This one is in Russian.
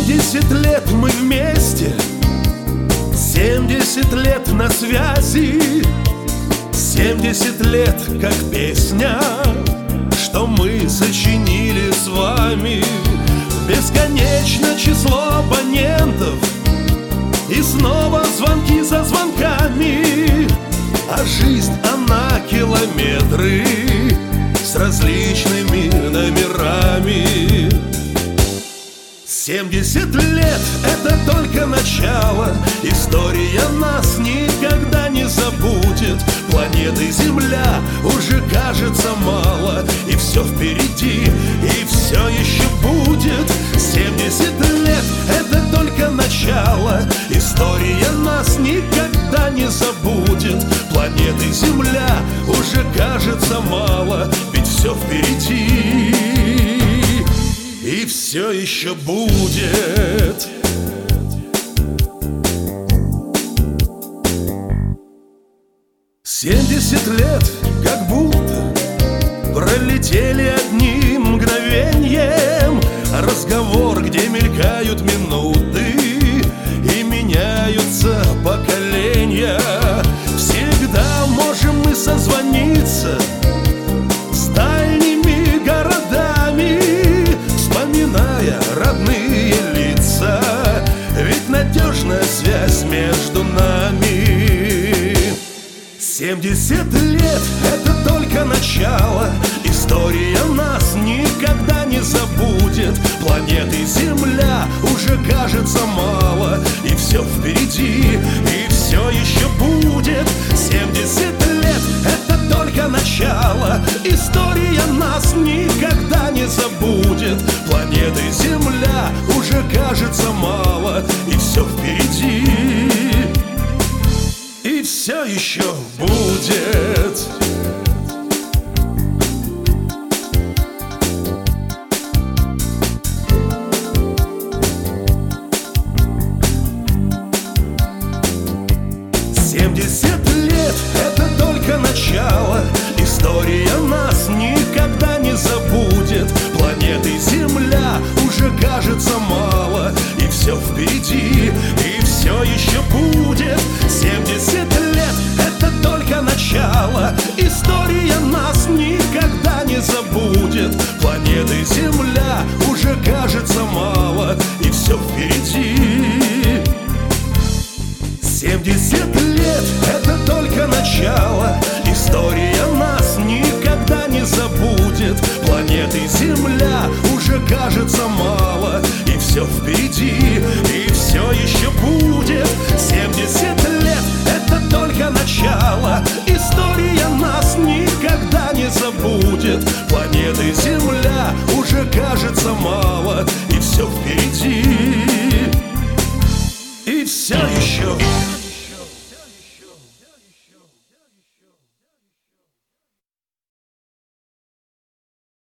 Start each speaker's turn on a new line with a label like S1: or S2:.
S1: 70 лет мы вместе, 70 лет на связи, 70 лет как песня, что мы сочинили с вами. Бесконечно число абонентов и снова звонки за звонками, а жизнь она километры с различными номерами. 70 лет — это только начало, история нас никогда не забудет. Планеты Земля уже кажется мало, и все впереди, и все еще будет. 70 лет — это только начало, история нас никогда не забудет. Планеты Земля уже кажется мало, ведь все впереди и все еще будет. Семьдесят лет как будто пролетели одним мгновеньем. Разговор, где мелькают минуты и меняются поколения. Всегда можем мы созвониться с дальними городами, вспоминая родные лица, ведь надежная связь между нами. 70 лет — это только начало, история нас никогда не забудет. Планеты Земля уже кажется мало, и все впереди, и все еще будет. 70 лет — это только начало, история нас никогда не забудет. Планеты Земля уже кажется мало, и все впереди, и все еще будет. Это только начало, история нас никогда не забудет. Планеты Земля уже кажется мало, и все впереди, и все еще будет. 70 лет — это только начало, история нас никогда не забудет. Планеты Земля уже кажется мало, и все впереди. 70 лет — это только начало, история нас никогда не забудет. Планеты Земля уже кажется мало, и все впереди, и все еще будет.